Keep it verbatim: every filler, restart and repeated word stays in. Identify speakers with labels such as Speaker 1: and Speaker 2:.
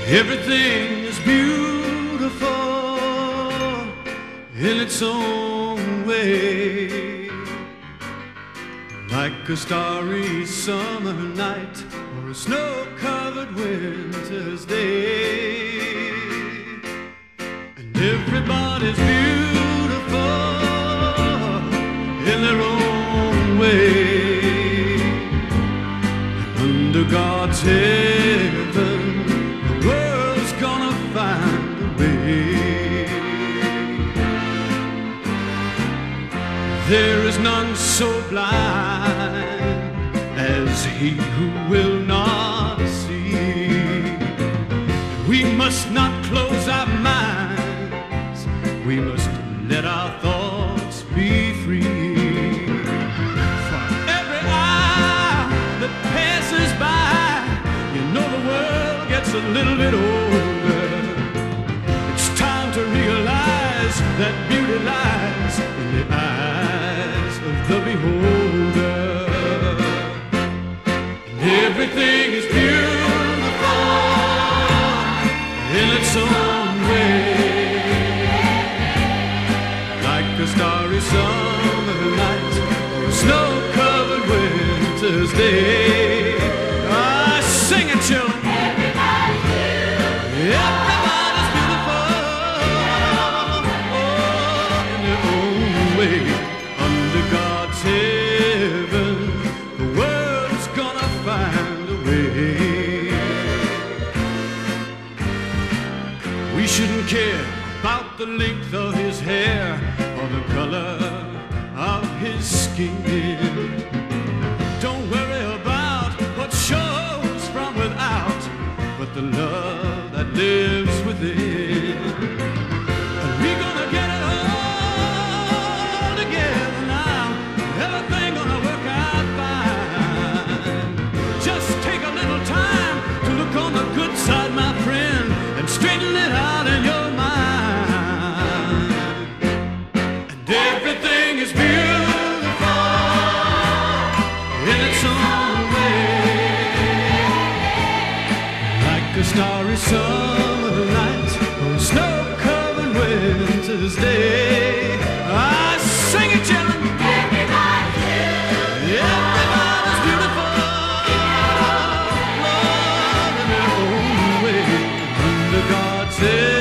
Speaker 1: Everything is beautiful in its own way, like a starry summer night or a snow-covered winter's day. And everybody's beautiful in their own way. And under God's heaven, the world's gonna find a way. There is none so blind as he who will not see. We must not close our minds, we must let our thoughts be free. For every hour that passes by, you know the world gets a little bit older. It's time to realize that beauty lies in the eyes of the beholder. Everything is beautiful in its own way, like a starry summer night or a snow-covered winter's day. Ah, sing it, children. Everybody's beautiful. Everybody's beautiful, oh, in their own way. Under God's heaven, the world's gonna find a way. We shouldn't care about the length of his hair or the color of his skin. Don't worry about what shows from without, but the love that lives within. And we're gonna get it all together now. Everything gonna work out fine. Just take a little time to look on the good side, my friend, and straighten it out in your mind. And everything is beautiful in its own way, like a starry summer night or a snow-covered winter's day. I sing it, children. Everybody's beautiful. Everybody's beautiful, love in their own way, under God's head.